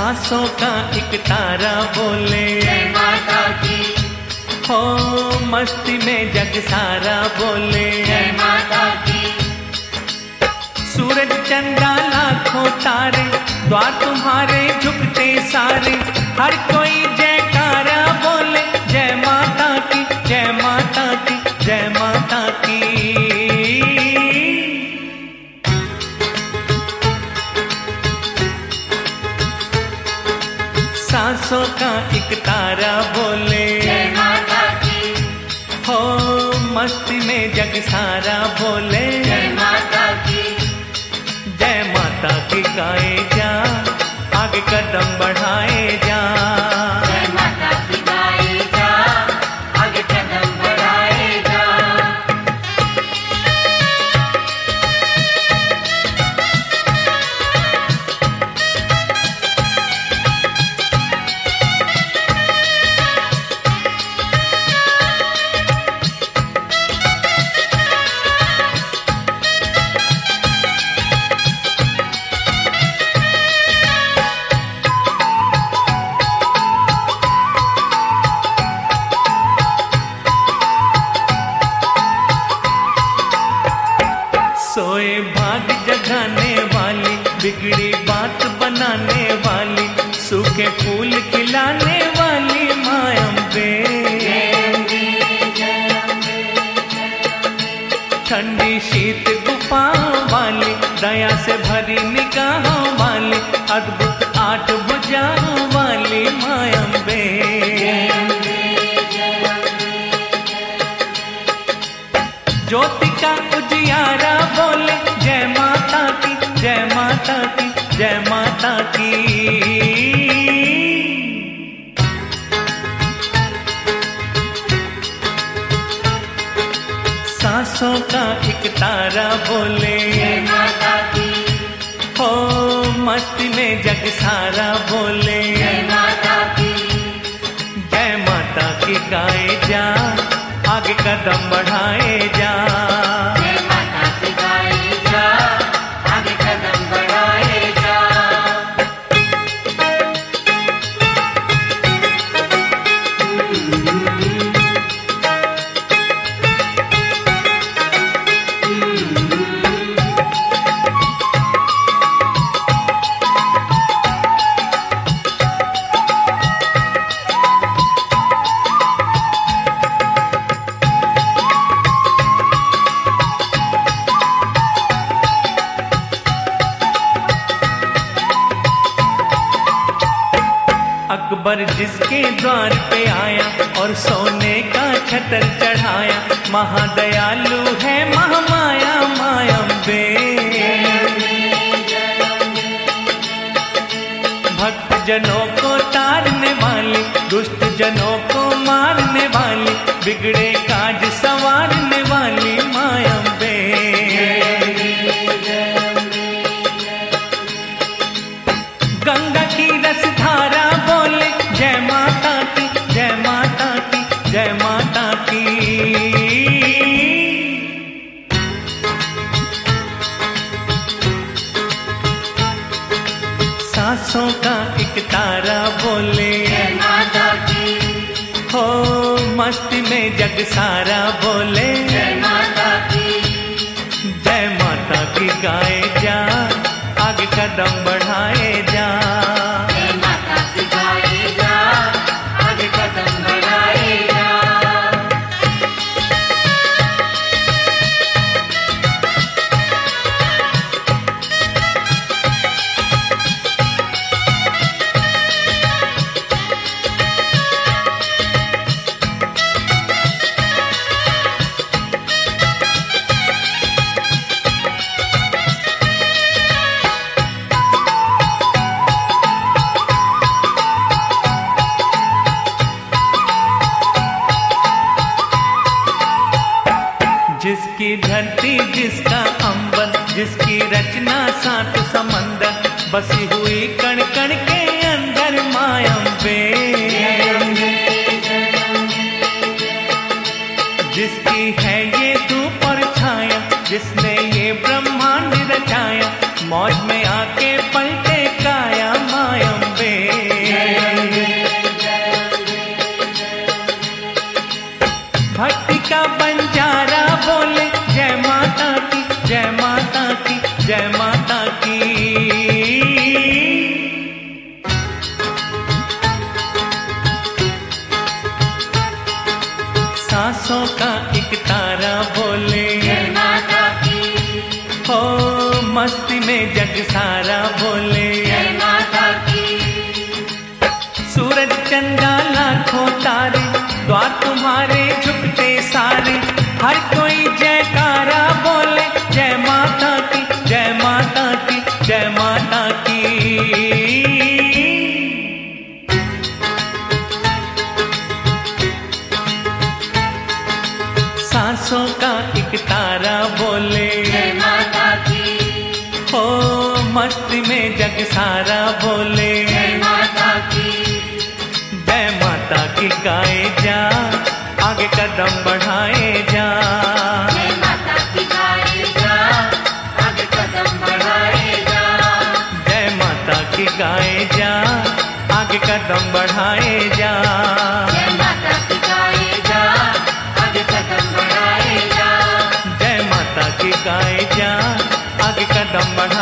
सांसों का एक तारा बोले जय माता की, हो मस्ती में जग सारा बोले जय माता की, सूरज चंदा लाखों तारे द्वार तुम्हारे झुकते सारे, हर कोई जयकारा बोले जय माता की, जय माता की, जय माता की। सांसों का एक तारा बोले जय माता की, हो मस्ती में जग सारा बोले जय माता की, जय माता की गाए जा, आगे कदम बढ़ाए जा। जय माता की गाए जा, आगे कदम बढ़ाए जा। सोए भाग जगाने वाली, बिगड़ी बात बनाने वाली, सूखे फूल खिलाने वाली माँ अम्बे। ठंडी शीत गुफाओं वाली, दया से भरी निगाहों वाली, अद्भुत आठ भुजाओं वाली माँ अम्बे। ज्योति का उजियारा बोले जय माता की, जय माता की, जय माता की। सांसों का एक तारा बोले जय माता की, हो मस्ती में जग सारा बोले जय माता की, जय माता की गाए जा, आगे कदम बढ़ाए जा। जय माता की गाए जा, आगे कदम बढ़ाए जा। अकबर जिसके द्वार पे आया और सोने का छतर चढ़ाया, महादयालु है महामाया माँ अम्बे। भक्त जनों को तारने वाली, दुष्ट जनों को मारने वाली, बिगड़े काज संवारने वाली माँ अम्बे। गंगा की रसधारा बोले जय माता की, जय माता की, जय माता की। सांसों का एक तारा बोले जय माता की, हो मस्ती में जग सारा बोले जय माता की, जय माता की गाए जा, आगे कदम बढ़ाए जा। जय माता की गाए जा, आगे कदम बढ़ाए जा। जिसकी धरती जिसका अंबर, जिसकी रचना सात समंदर, बसी हुई कण कण के अंदर माँ अम्बे। जिसकी है ये धूप और छाया, जिसने ये ब्रह्मांड रचाया, मौज में आके पलटे काया माँ अम्बे। मस्ती में जग सारा बोले जय माता की। सूरज चंदा लाखों तारे द्वार तुम्हारे झुकते सारे, हर कोई जयकारा बोले जय माता की, जय माता की, जय माता की। सांसों का एक तारा बोले जय माता की। हो मस्ती में जग सारा बोले जय माता की। जय माता की गाए जा, आगे कदम बढ़ाए जा। जय माता की गाए जा, आगे कदम बढ़ाए जा। जय माता की गाए जा, आगे कदम बढ़ाए जा। जय माता की गाए जा, आगे कदम बढ़ाए जा। जय माता की गाए जा, आगे कदम बढ़ाए